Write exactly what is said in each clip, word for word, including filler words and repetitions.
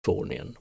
Kalifornien.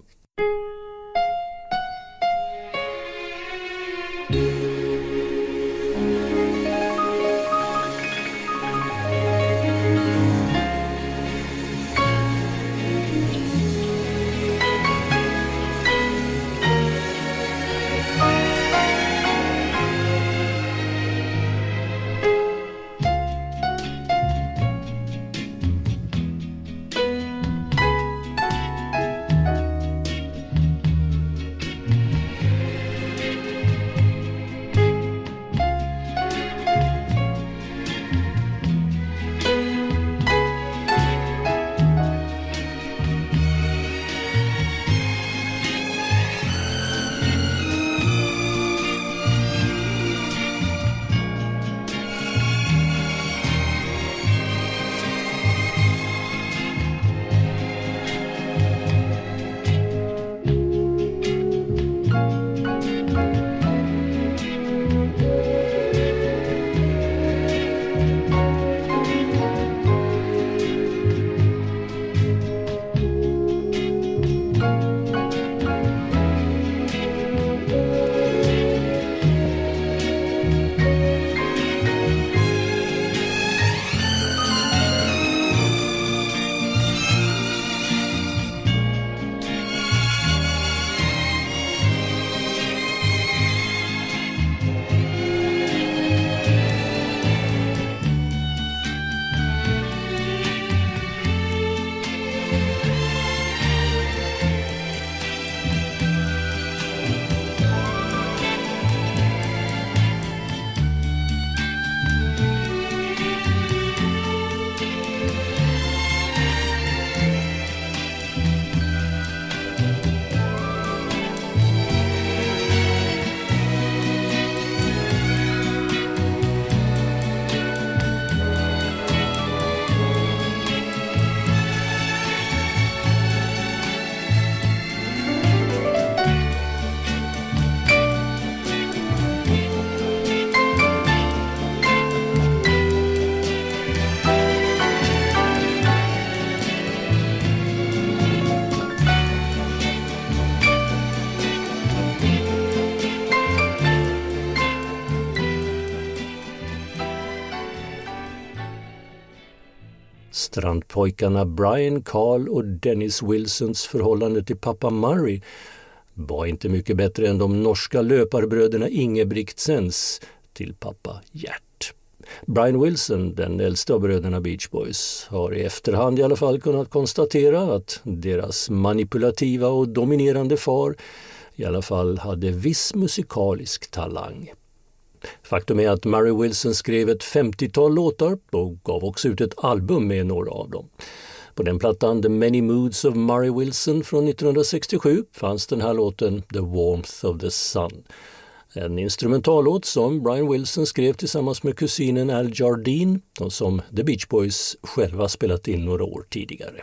Strandpojkarna Brian, Carl och Dennis Wilsons förhållande till pappa Murray var inte mycket bättre än de norska löparbröderna Ingebrigtsens till pappa Gert. Brian Wilson, den äldsta av bröderna Beach Boys, har i efterhand i alla fall kunnat konstatera att deras manipulativa och dominerande far i alla fall hade viss musikalisk talang. Faktum är att Murray Wilson skrev ett femtiotal låtar och gav också ut ett album med några av dem. På den plattan The Many Moods of Murray Wilson från nittonhundrasextiosju fanns den här låten The Warmth of the Sun. En instrumentallåt som Brian Wilson skrev tillsammans med kusinen Al Jardine och som The Beach Boys själva spelat in några år tidigare.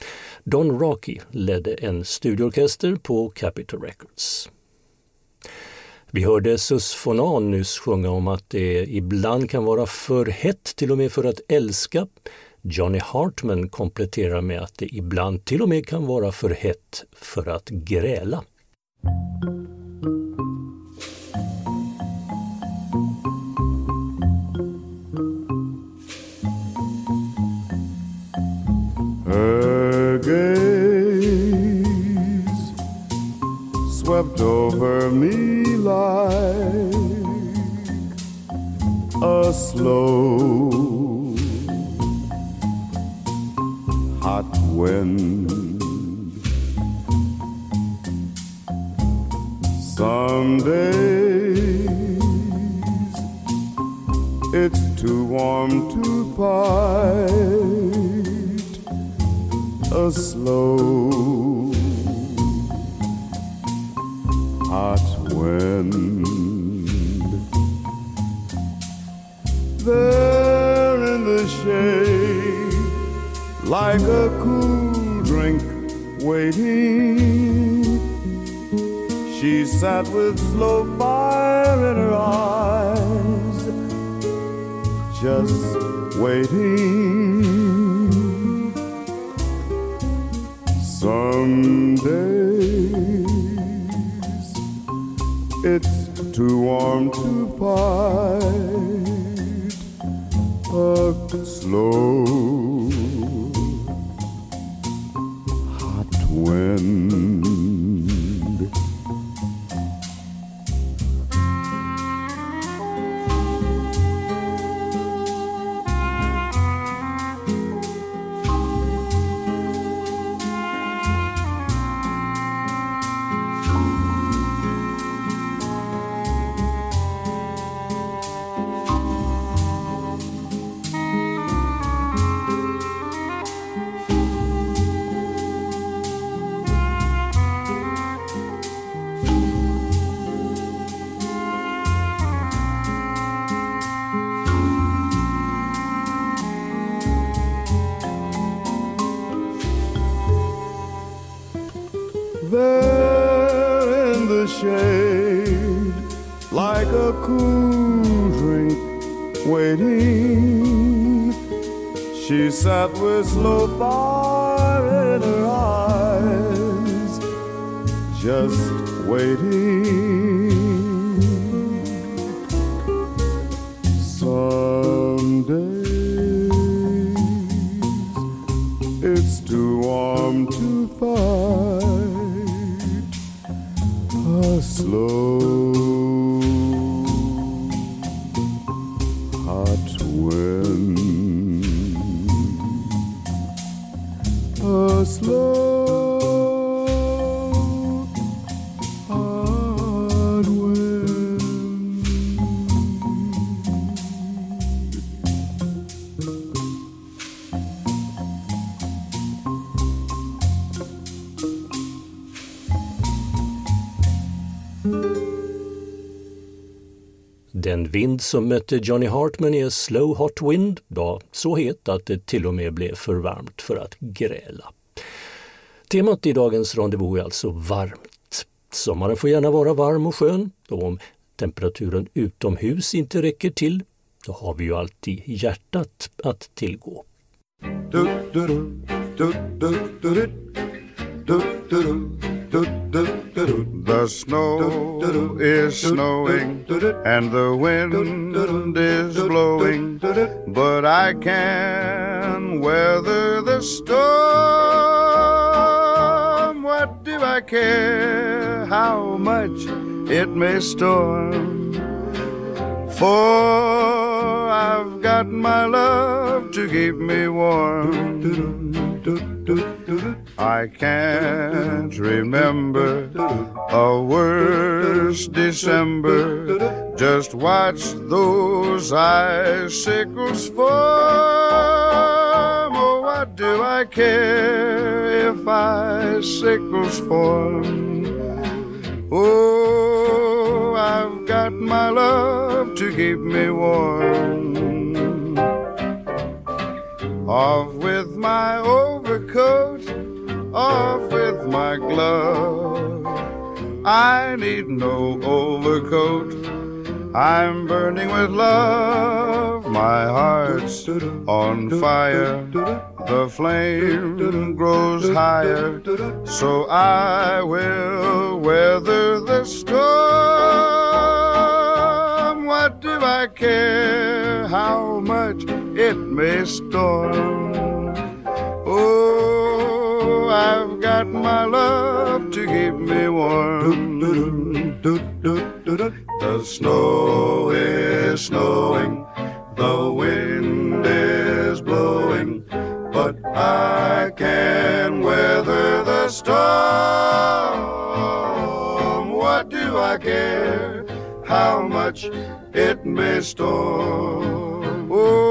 Don Rocky ledde en studioorkester på Capitol Records. Vi hörde Sus Fonan nyss sjunga om att det ibland kan vara för hett till och med för att älska. Johnny Hartman kompletterar med att det ibland till och med kan vara för hett för att gräla. Her gaze swept over me like a slow hot wind. Some days it's too warm to fight a slow hot wind. There in the shade, like a cool drink waiting, she sat with slow fire in her eyes, just waiting. Some days it's too warm to fight a slow hot wind. There in the shade, like a cool drink waiting, she sat with slow fire in her eyes, just waiting. Some days it's too warm to fight a slow hot wind, a slow hot wind. Den vind som mötte Johnny Hartman är Slow Hot Wind, ja, så het att det till och med blev för varmt för att gräla. Temat i dagens rendezvous är alltså varmt. Sommaren får gärna vara varm och skön, och om temperaturen utomhus inte räcker till, då har vi ju alltid hjärtat att tillgå. Du, du, du, du, du, du, du. Du, du, du, du, du, du. The snow is snowing and the wind is blowing, but I can weather the storm. What do I care how much it may storm? For I've got my love to keep me warm. I can't remember a worse December. Just watch those icicles form. Oh, what do I care if icicles form? Oh, I've got my love to keep me warm. Off with my overcoat, off with my glove. I need no overcoat, I'm burning with love. My heart's on fire, the flame grows higher, so I will weather the storm. What do I care how much it may storm? Oh, I've got my love to keep me warm. The snow is snowing, the wind is blowing, but I can weather the storm. What do I care how much it may storm?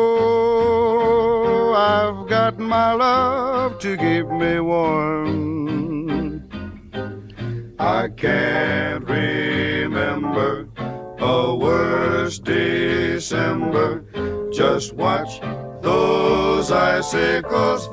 Oh, I've got my love to keep me warm. I can't remember a worse December. Just watch those icicles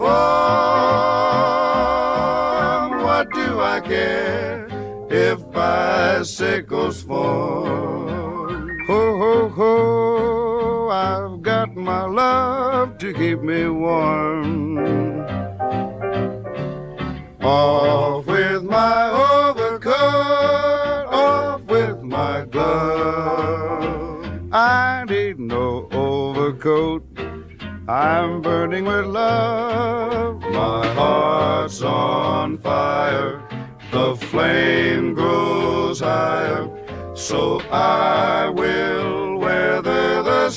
form. What do I care if bicycles form? Ho, ho, ho, I've got my love to keep me warm. Off with my overcoat, off with my glove. I need no overcoat, I'm burning with love. My heart's on fire, the flame grows higher, so I will weather the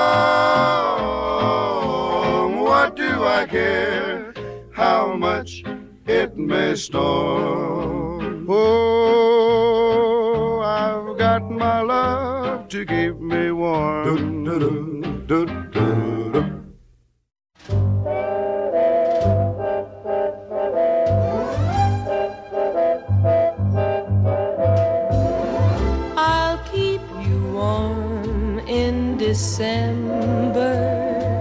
storm. What do I care how much it may storm? Oh, I've got my love to keep me warm. Do, do, do, do, do, do. I'll keep you warm in December,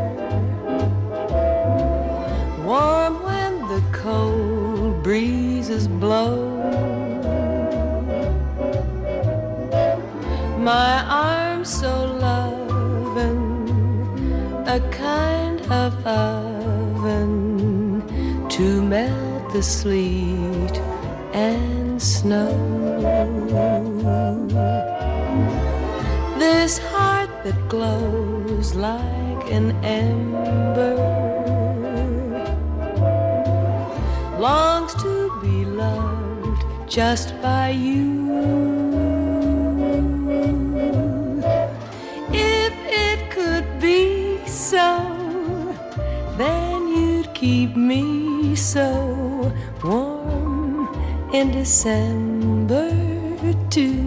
warm when the cold breezes blow. My arms so loving, a kind of oven to melt the sleet and snow. This heart that glows like an ember longs to be loved just by you. If it could be so, then you'd keep me so warm in December too.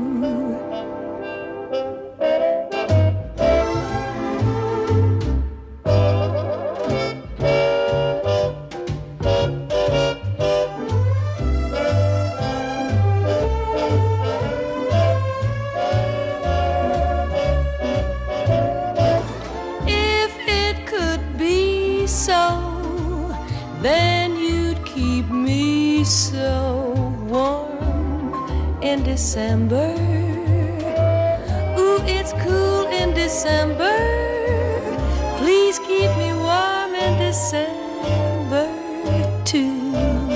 December, ooh, it's cool in December. Please keep me warm in December too.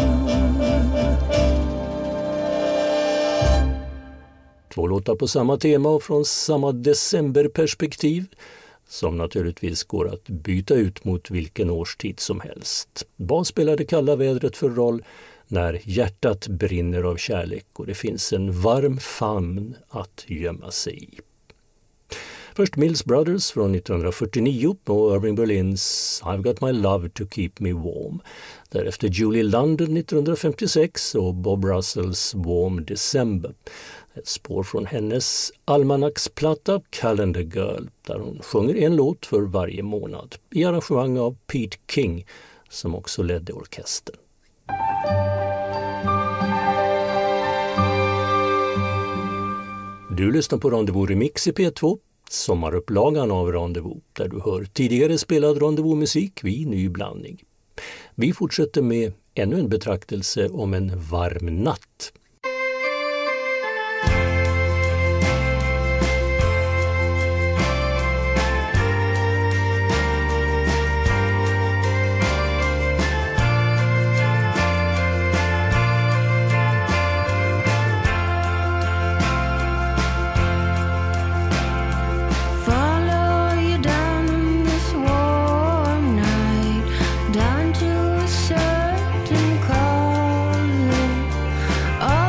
Två låtar på samma tema och från samma decemberperspektiv, som naturligtvis går att byta ut mot vilken årstid som helst. Vad spelar det kalla vädret för roll när hjärtat brinner av kärlek och det finns en varm famn att gömma sig i? Först Mills Brothers från nittonhundrafyrtionio och Irving Berlins I've got my love to keep me warm. Därefter Julie London nittonhundrafemtiosex och Bob Russells Warm December. Ett spår från hennes almanacksplatta Calendar Girl, där hon sjunger en låt för varje månad i arrangemang av Pete King, som också ledde orkestern. Du lyssnar på Rendezvous Remix i P två, sommarupplagan av Rendezvous, där du hör tidigare spelad Rendezvous-musik vid ny blandning. Vi fortsätter med ännu en betraktelse om en varm natt. Oh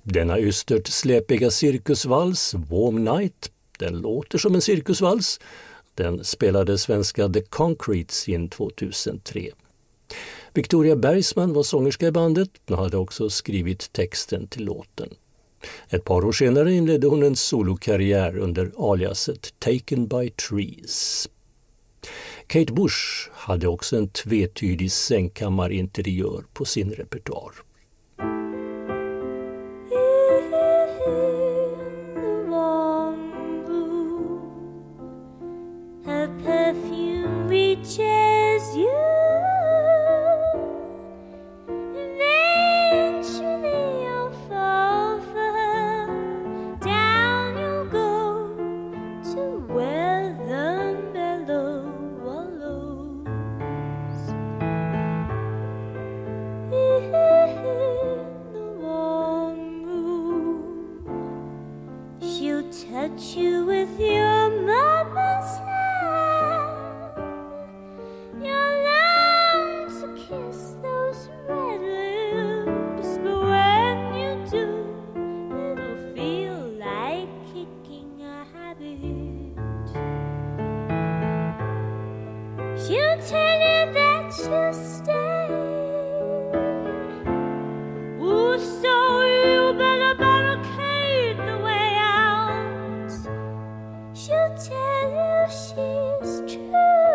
Denna ystert släpiga cirkusvals, Warm Night, den låter som en cirkusvals. Den spelade svenska The Concretes in tvåtusentre. Victoria Bergsman var sångerska i bandet och hade också skrivit texten till låten. Ett par år senare inledde hon en solokarriär under aliaset Taken by Trees. Kate Bush hade också en tvetydig sängkammarinteriör på sin repertoar. Reaches you. Eventually you'll fall for her. Down you'll go to where the mellow wallows. In the warm room, she'll touch you with your mama's hand. Kiss those red lips, but when you do, it'll feel like kicking a habit. She'll tell you that she'll stay. Ooh, so you better barricade the way out. She'll tell you she's true.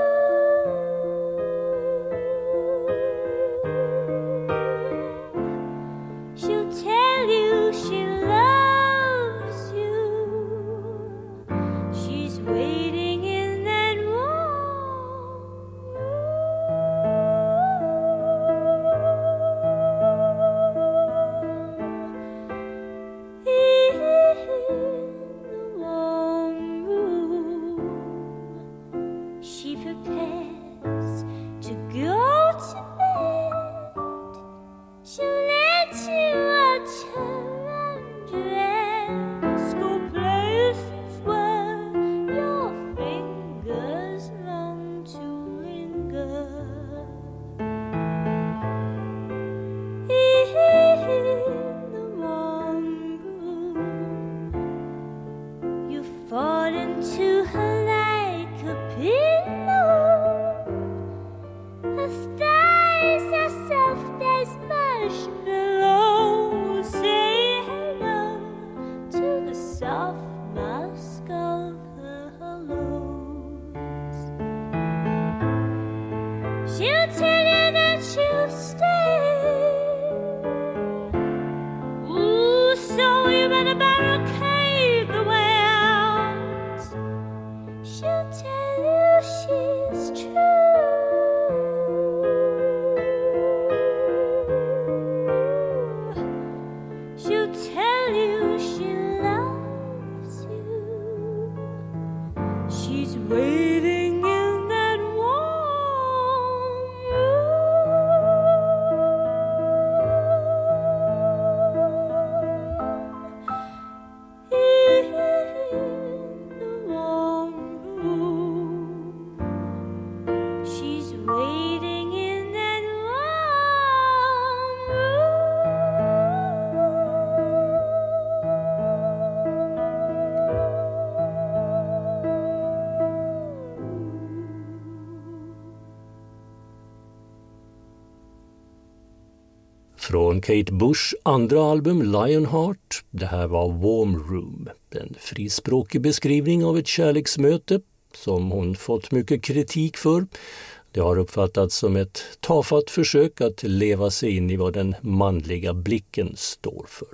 Från Kate Bush andra album Lionheart, det här var Warm Room, en frispråkig beskrivning av ett kärleksmöte som hon fått mycket kritik för. Det har uppfattats som ett tafatt försök att leva sig in i vad den manliga blicken står för.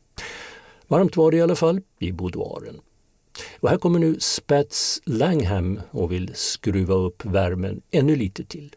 Varmt var det i alla fall i boudoiren. Och här kommer nu Spats Langham och vill skruva upp värmen ännu lite till.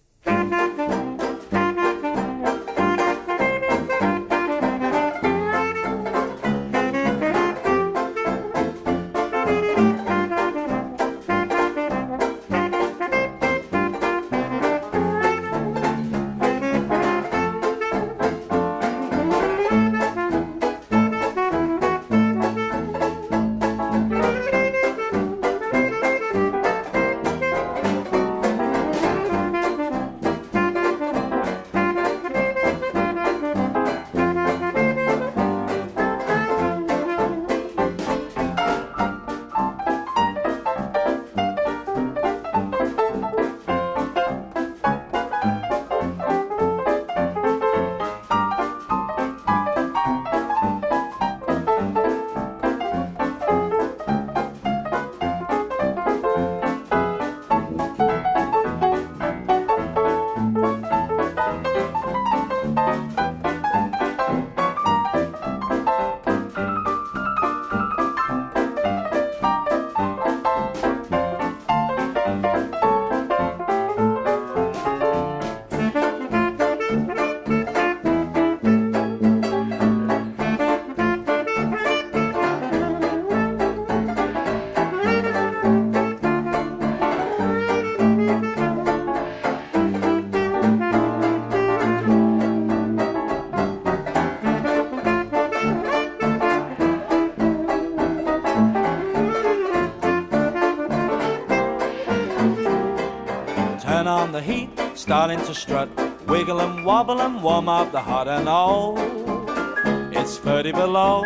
heat, starting to strut, wiggle and wobble and warm up the hot and old. It's thirty below.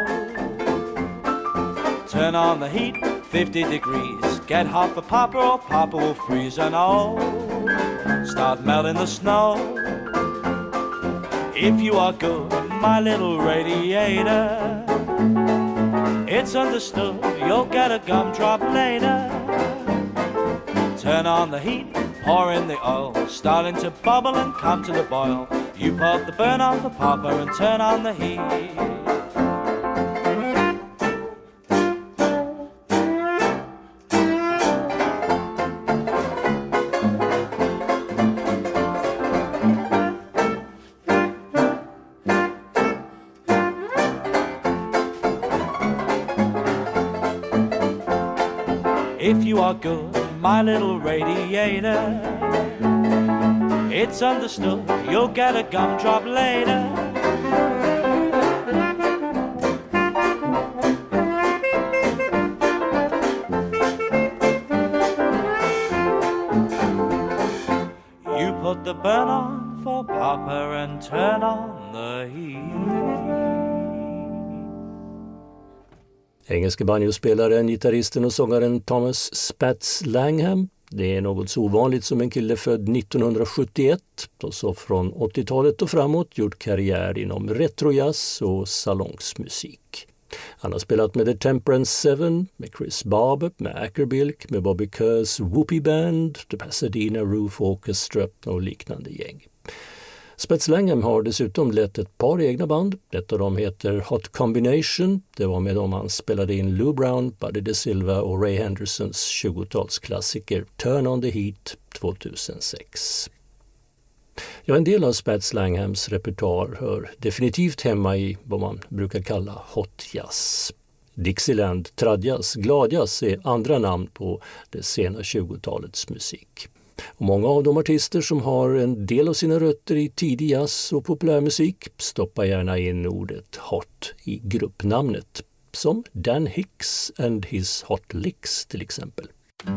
Turn on the heat, fifty degrees. Get hot for Papa or Papa will freeze and oh, start melting the snow. If you are good, my little radiator, it's understood you'll get a gumdrop later. Turn on the heat, pour in the oil, starting to bubble and come to the boil. You put the burn on for Papa and turn on the heat. If you are good, my little radiator, it's understood you'll get a gumdrop later. You put the burn on for Papa and turn on the heat. Engelske banjospelaren, gitarristen och sångaren Thomas Spats Langham. Det är något så ovanligt som en kille född nittonhundrasjuttioett och så från åttiotalet och framåt gjort karriär inom retrojazz och salongsmusik. Han har spelat med The Temperance Seven, med Chris Barber, med Ackerbilk, med Bobby Kerrs Whoopie Band, The Pasadena Roof Orchestra och liknande gäng. Spats Langham har dessutom lett ett par egna band. Ett av dem heter Hot Combination. Det var med dem han spelade in Lou Brown, Buddy DeSilva och Ray Hendersons tjugotalsklassiker Turn on the Heat tvåtusensex. Ja, en del av Spats Langhams repertoar hör definitivt hemma i vad man brukar kalla hot jazz. Dixieland, tradjazz, gladjazz är andra namn på det sena tjugotalets musik. Och många av de artister som har en del av sina rötter i tidig jazz och populärmusik stoppar gärna in ordet hot i gruppnamnet, som Dan Hicks and his Hot Licks till exempel.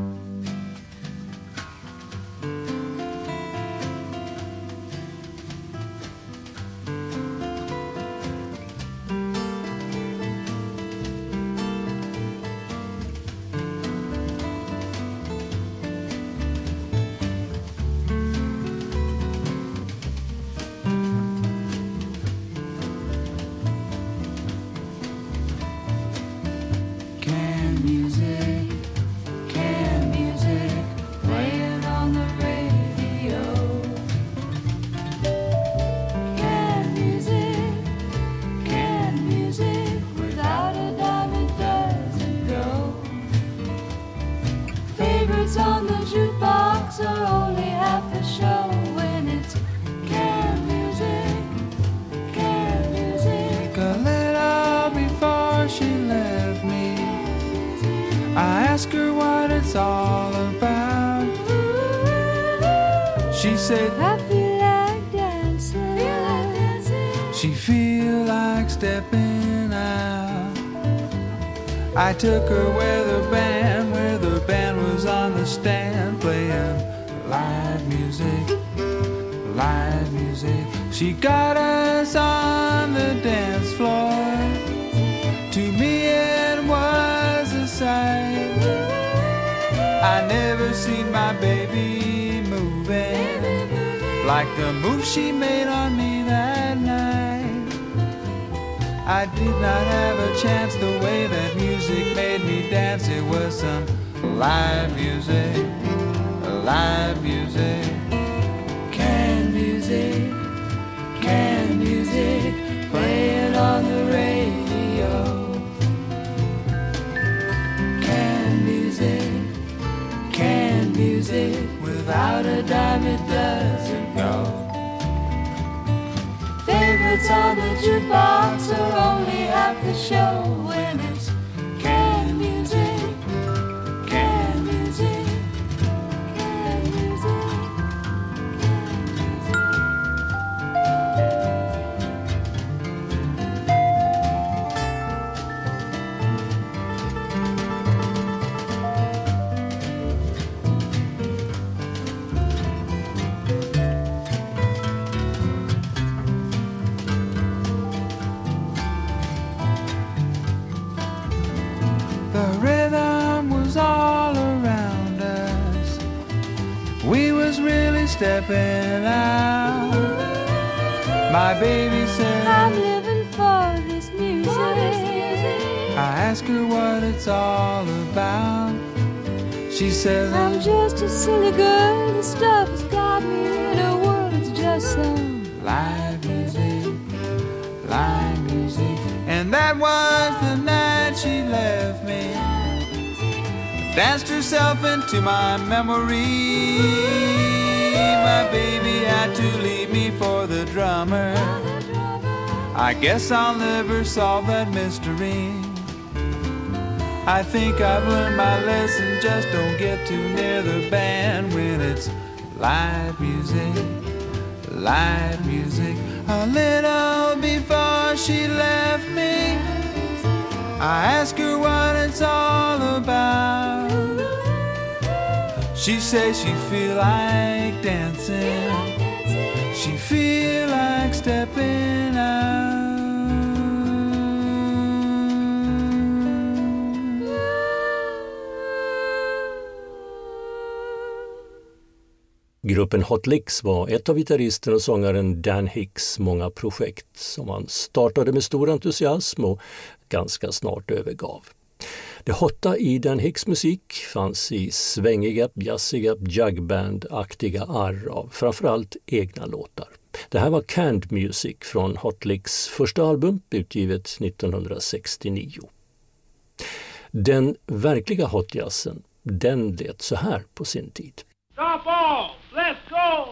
She said, I feel like dancing. Feel like dancing. She feel like stepping out. I took her where the band, where the band was on the stand playing live music, live music. She got us on the dance floor. To me it was a sight. I never seen my baby moving like the move she made on me that night. I did not have a chance the way that music made me dance. It was some live music, live music. Can music, can music, play it on the radio. Can music, can music, without a dime it doesn't go. Favorites on the jukebox are only half the show when it's can music, can music, can music, can music. stepping out. My baby says, I'm living for this music. I ask her what it's all about. She says, I'm just a silly girl. This stuff has got me in a world. It's just some live music, live music. And that was the night she left me. Danced herself into my memory. My baby had to leave me for the drummer. I guess I'll never solve that mystery. I think I've learned my lesson. Just don't get too near the band when it's live music, live music. A little before she left me, I asked her what it's all about. She says she feel like dancing. She feel like stepping out. Gruppen Hot Licks var ett av gitarristen och sångaren Dan Hicks många projekt som han startade med stor entusiasm och ganska snart övergav. Det hotta i Dan Hicks musik fanns i svängiga, jazziga, jugband-aktiga arr av framförallt egna låtar. Det här var Canned Music från Hot Licks första album utgivet nittonhundrasextionio. Den verkliga hotjazzen, den lät så här på sin tid. Stop all! Let's go!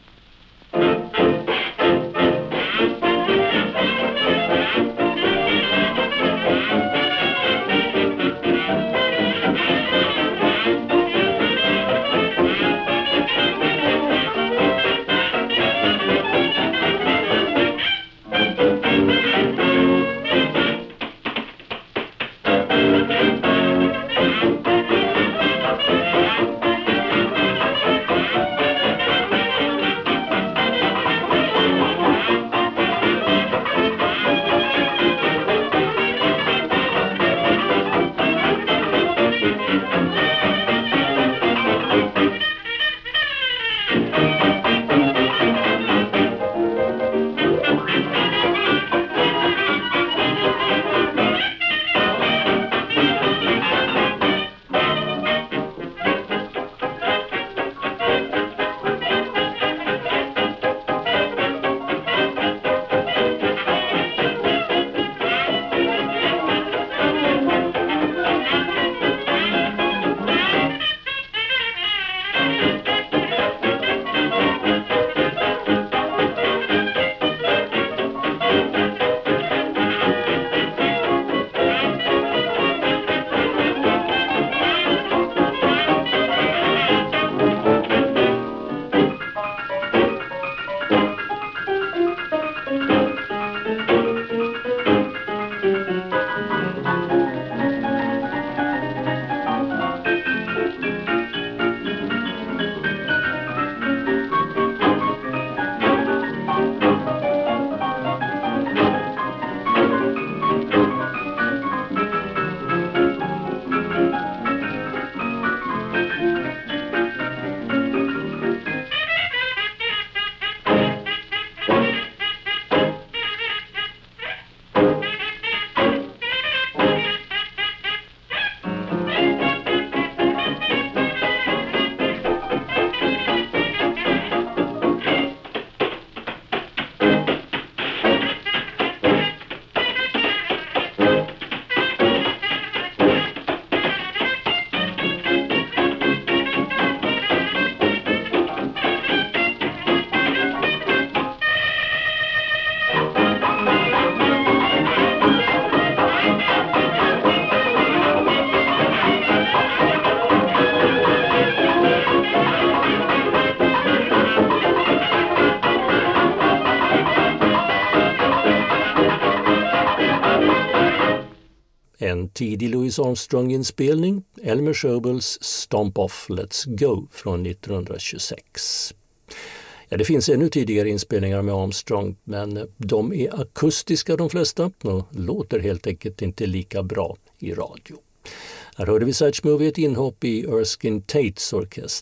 En tidig Louis Armstrong-inspelning, Elmer Schobels Stomp Off Let's Go från nittonhundratjugosex. Ja, det finns ännu tidigare inspelningar med Armstrong, men de är akustiska de flesta och låter helt enkelt inte lika bra i radio. Här hörde vi Satch Movie ett inhopp i Erskine Tates orkester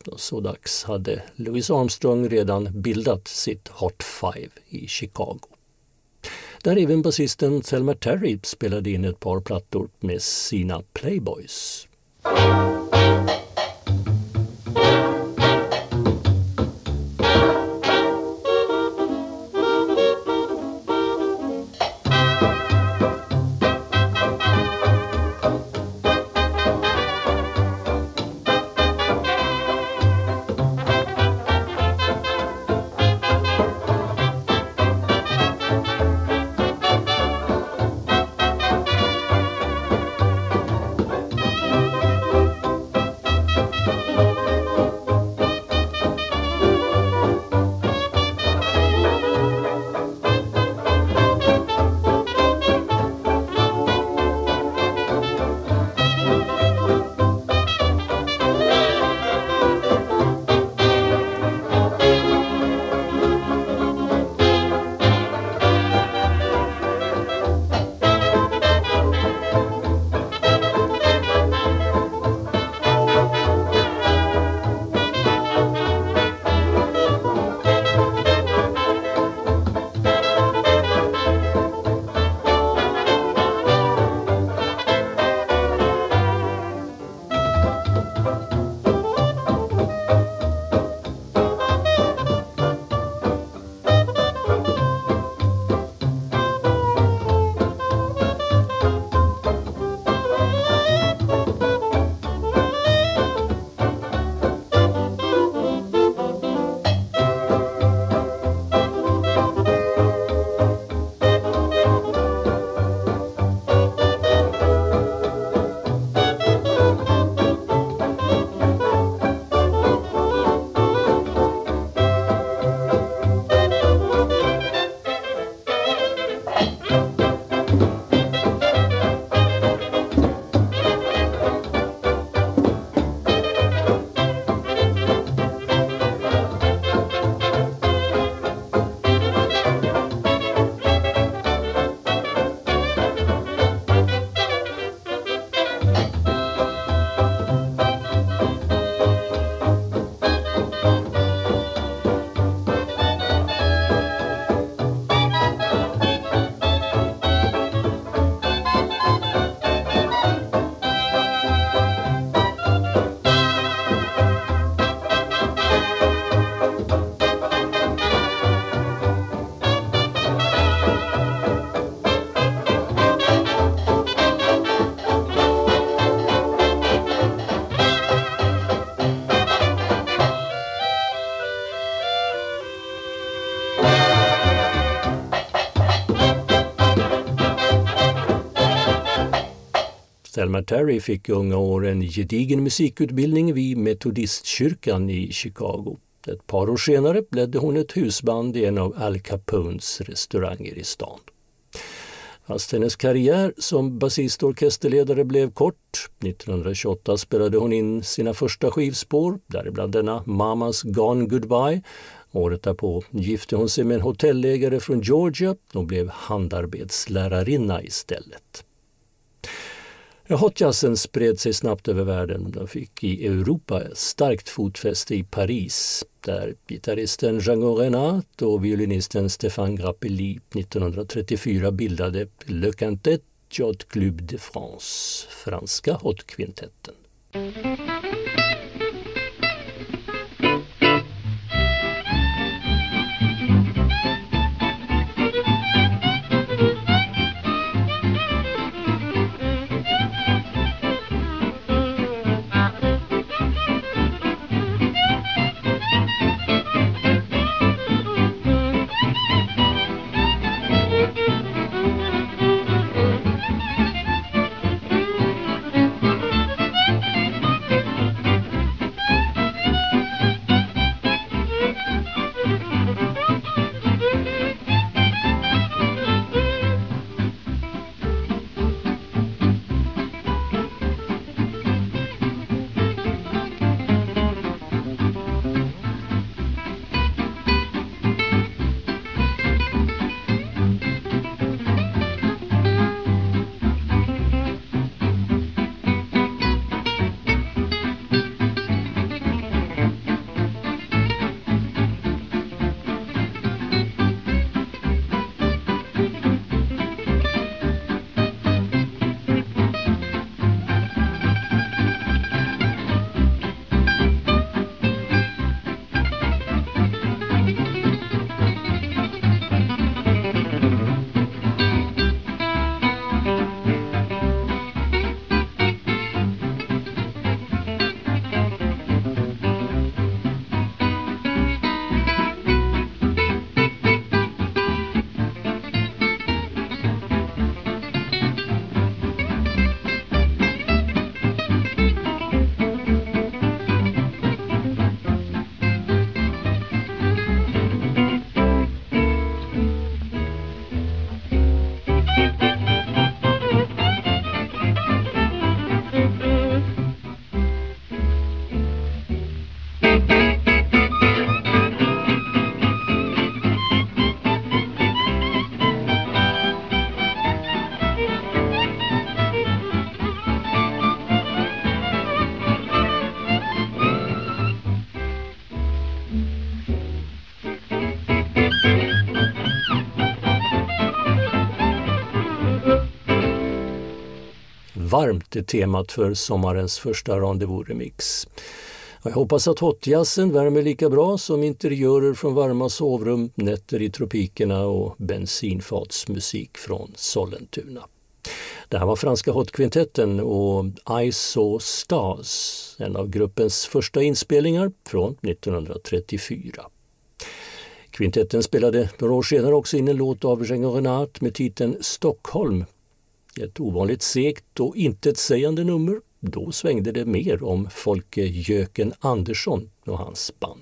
Och så dags hade Louis Armstrong redan bildat sitt Hot Five i Chicago. Där även basisten Thelma Terry spelade in ett par plattor med sina Playboys. Thelma Terry fick i unga år en gedigen musikutbildning vid metodistkyrkan i Chicago. Ett par år senare ledde hon ett husband i en av Al Capones restauranger i stan. Fast hennes karriär som basist och orkesterledare blev kort. nittonhundratjugoåtta spelade hon in sina första skivspår, däribland denna Mamas Gone Goodbye. Året därpå gifte hon sig med en hotellägare från Georgia och blev handarbetslärarinna istället. Hotjazzen spred sig snabbt över världen. Den fick i Europa starkt fotfäste i Paris, där gitarristen Django Reinhardt och violinisten Stéphane Grappelli nittonhundratrettiofyra bildade Le Quintet Hot Club de France, franska hotkvintetten. varmt är temat för sommarens första Rendezvous-remix. Jag hoppas att hotjazzen värmer lika bra som interiörer från varma sovrum, nätter i tropikerna och bensinfatsmusik från Sollentuna. Det här var franska hotkvintetten och I Saw Stars, en av gruppens första inspelningar från nittonhundratrettiofyra. Kvintetten spelade några år senare också in en låt av Django Reinhardt med titeln Stockholm. Ett ovanligt segt och intetsägande nummer. Då svängde det mer om Folke Jöken Andersson och hans band.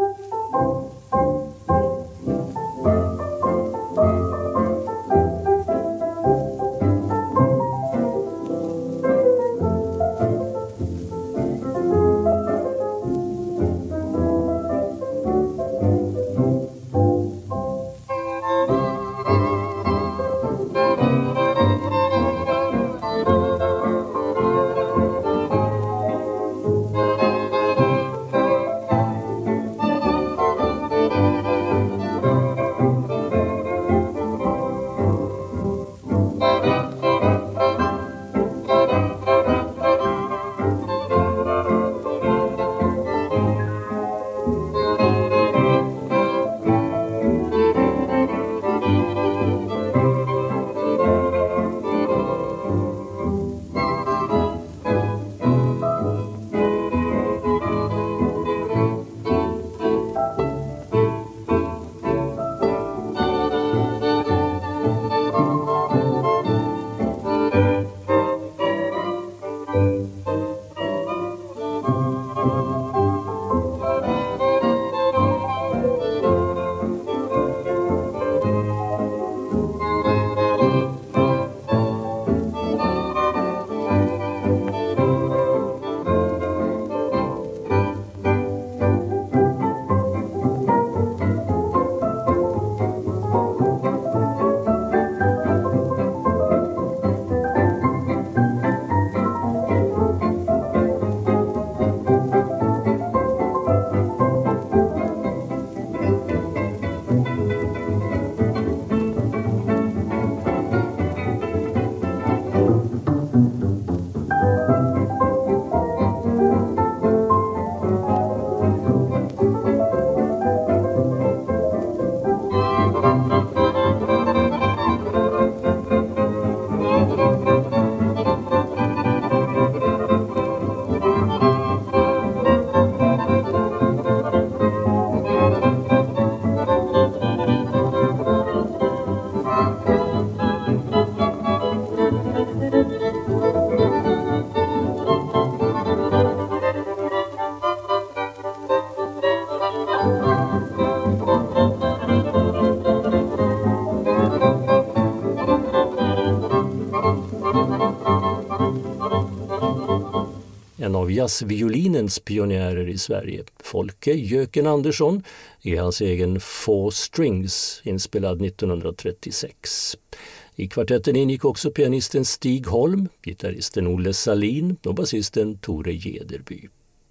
En av jazzviolinens pionjärer i Sverige, Folke Jöken Andersson, är hans egen Four Strings, inspelad nittonhundratrettiosex. I kvartetten ingick också pianisten Stig Holm, gitarristen Olle Salin och basisten Tore Gederby.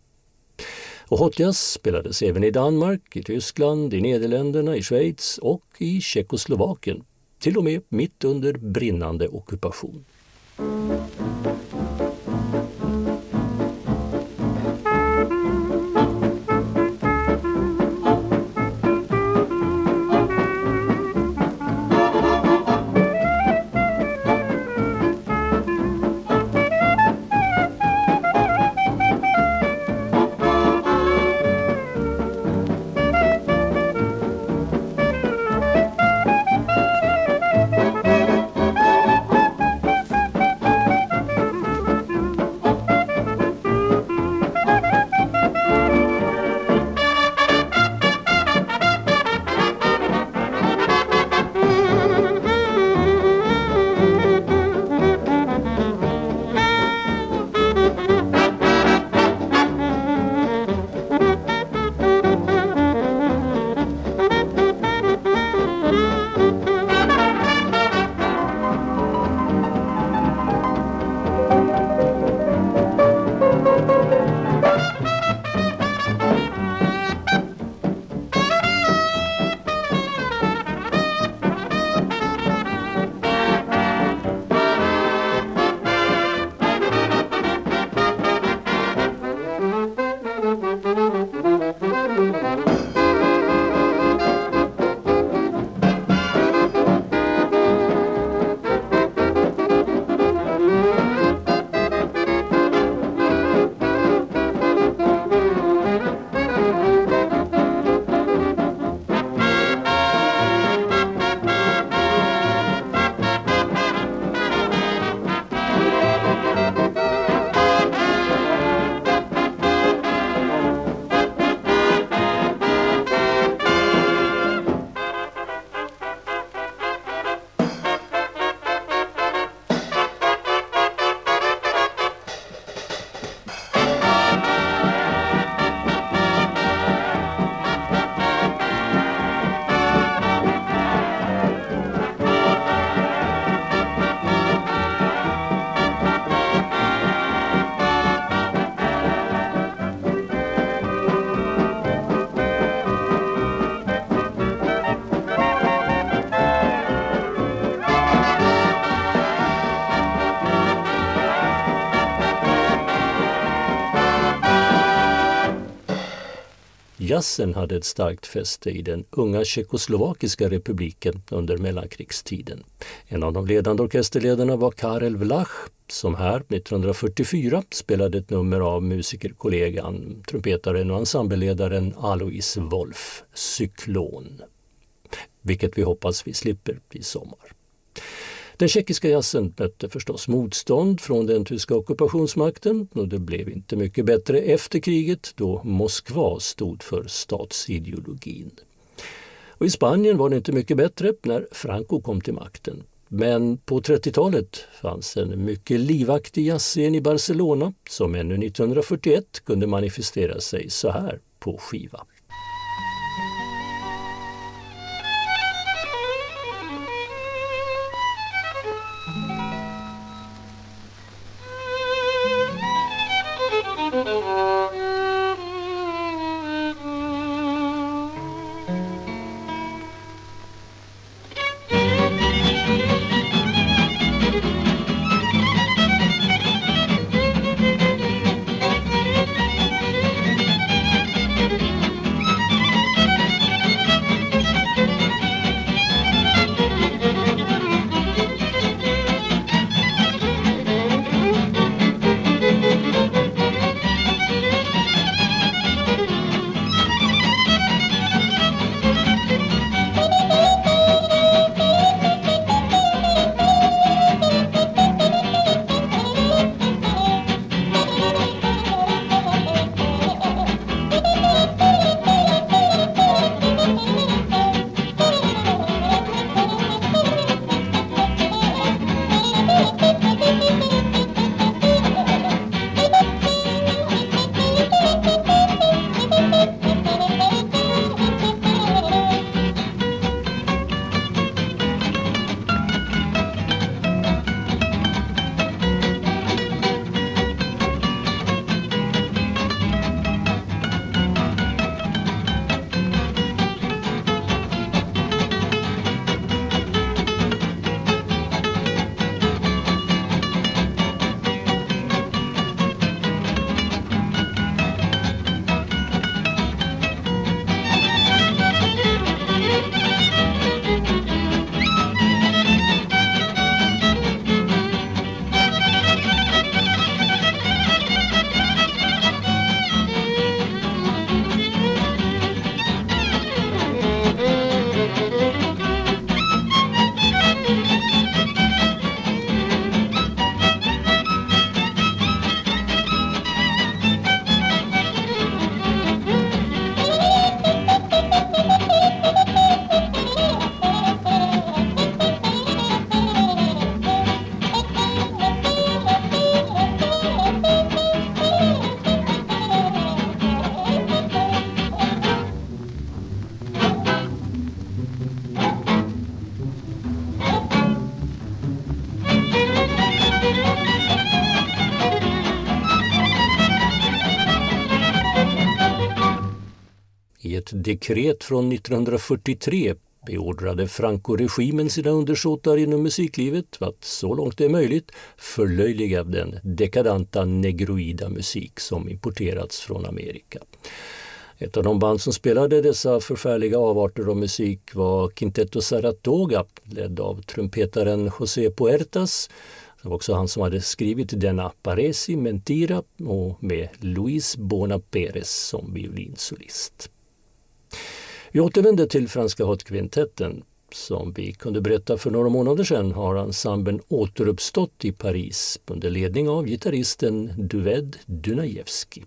Och hotjazz spelades även i Danmark, i Tyskland, i Nederländerna, i Schweiz och i Tjeckoslovakien, till och med mitt under brinnande ockupation. jazzen hade ett starkt fäste i den unga tjeckoslovakiska republiken under mellankrigstiden. En av de ledande orkesterledarna var Karel Vlach, som här nittonhundrafyrtiofyra spelade ett nummer av musikerkollegan, trumpetaren och ensembleledaren Alois Wolf, Cyklon. Vilket vi hoppas vi slipper i sommar. Den tjeckiska jazzen mötte förstås motstånd från den tyska ockupationsmakten och det blev inte mycket bättre efter kriget då Moskva stod för statsideologin. Och i Spanien var det inte mycket bättre när Franco kom till makten. Men på trettiotalet fanns en mycket livaktig jazzscen i Barcelona som ännu nittonhundrafyrtioett kunde manifestera sig så här på skiva. I ett dekret från nittonhundrafyrtiotre beordrade Franco-regimen sina undersåtar inom musiklivet att så långt det är möjligt förlöjliga den dekadanta negroida musik som importerats från Amerika. Ett av de band som spelade dessa förfärliga avarter av musik var Quinteto Saratoga, ledd av trumpetaren José Puertas. Det var också han som hade skrivit denna Pareci Mentira och med Luis Bona Pérez som violinsolist. Vi återvänder till franska hot-kvintetten. Som vi kunde berätta för några månader sedan har ensemblen återuppstått i Paris under ledning av gitarristen Duved Dunajewski.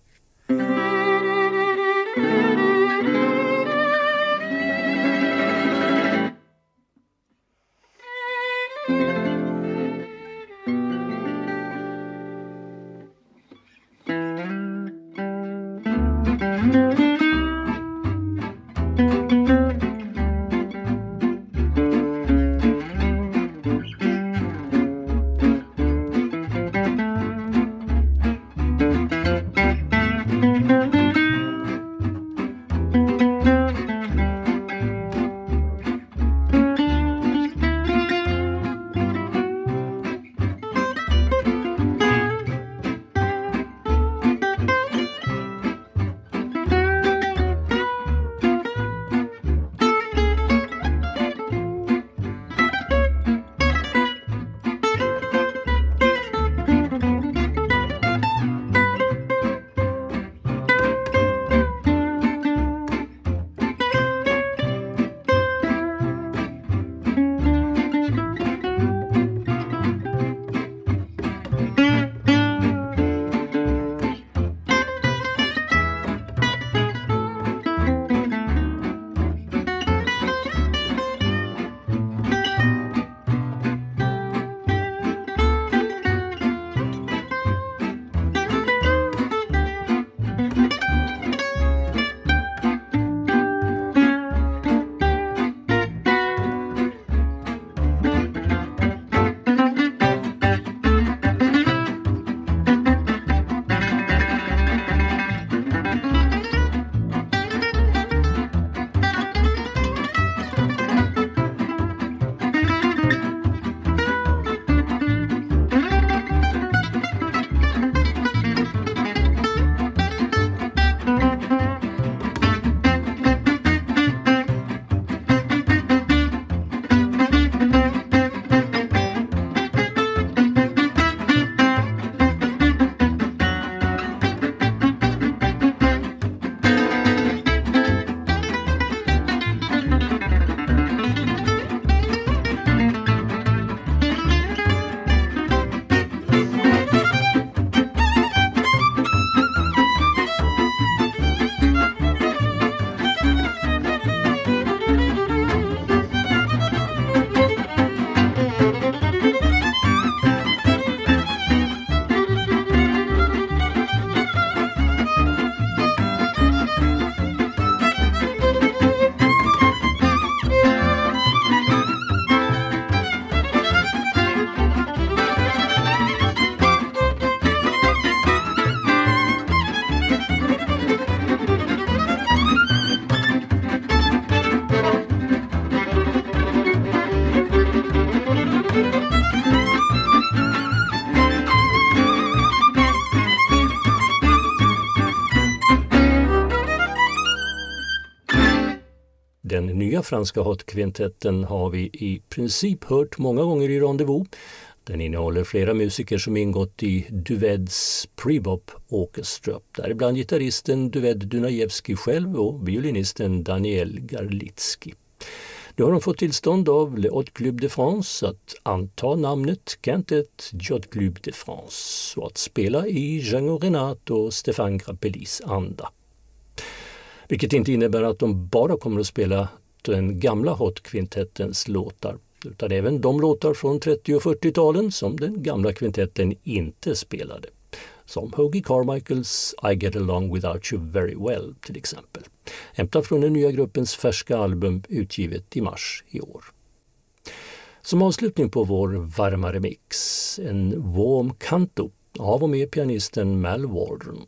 nya franska hotkvintetten har vi i princip hört många gånger i Rendezvous. Den innehåller flera musiker som ingått i Duveds Prebop Orchestra, däribland gitarristen Duved Dunajevski själv och violinisten Daniel Garlitsky. Nu har de fått tillstånd av Le Hot Club de France att anta namnet Quintet Hot Club de France och att spela i Django Reinhardt och Stéphane Grappellis anda. Vilket inte innebär att de bara kommer att spela den gamla hotkvintettens låtar, utan även de låtar från trettio- och fyrtio-talen som den gamla kvintetten inte spelade. Som Hoagy Carmichaels I Get Along Without You Very Well till exempel. Hämtat från den nya gruppens färska album utgivet i mars i år. Som avslutning på vår varmare mix, en warm canto av och med pianisten Mal Waldron.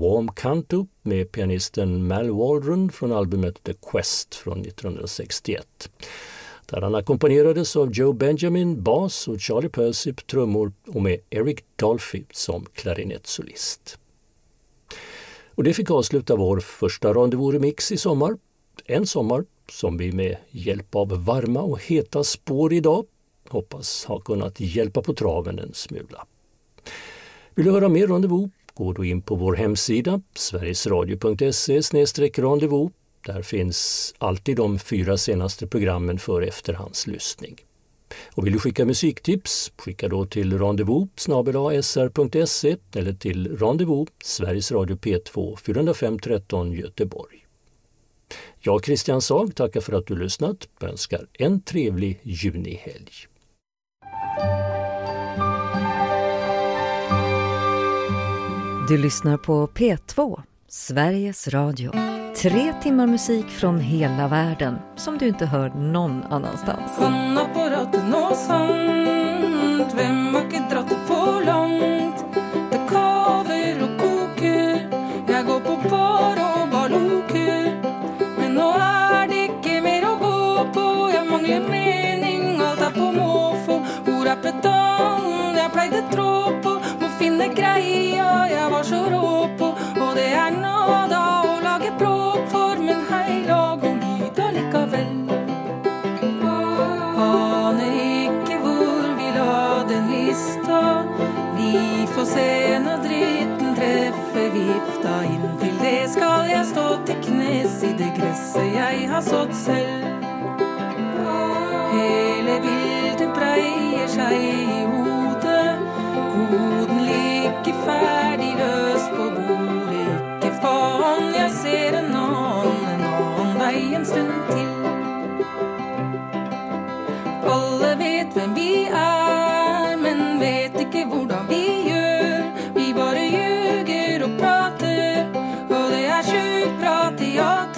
Warm Canto med pianisten Mal Waldron från albumet The Quest från nittonhundrasextioett. Där han ackompanjerades av Joe Benjamin, bas och Charlie Percy på trummor och med Eric Dolphy som klarinettsolist. Och det fick avsluta vår första Rendezvous-remix i sommar. En sommar som vi med hjälp av varma och heta spår idag hoppas ha kunnat hjälpa på traven en smula. Vill du höra mer Rendezvous? Gå då in på vår hemsida sverigesradio punkt se snedstreck rendezvous. Där finns alltid de fyra senaste programmen för efterhandslyssning. Och vill du skicka musiktips, skicka då till rendezvous snabel-a s r punkt se eller till Rendezvous, Sveriges Radio P två, fyra fem tretton Göteborg. Jag, Christian Sag, tackar för att du lyssnat och önskar en trevlig junihelg. Du lyssnar på P två, Sveriges Radio. Tre timmar musik från hela världen som du inte hör någon annanstans. Apparaten och sånt, vem har inte dratt det för långt? Det kaver och koker, jag går på bar och barloker. Men nå är det inte mer att gå på, jag manglar mening, allt är på måfå. Hora petan, jag plejde tro på, må finna grejer jag var så rå på. Och det är nåda och laga bråk för, men hej lag och lyda lika väl. Aner inte hvor vi la den lista, vi får se när dritten träffar vifta. In till det ska jag stå till knäs i det gräset jag har sått själv. Hele bilden brejer sig i hodet, koden ligger färdig lös på bordet. Ikke fan, jag ser en annan, en annan vei en stund till. Alle vet vem vi är, men vet inte hvordan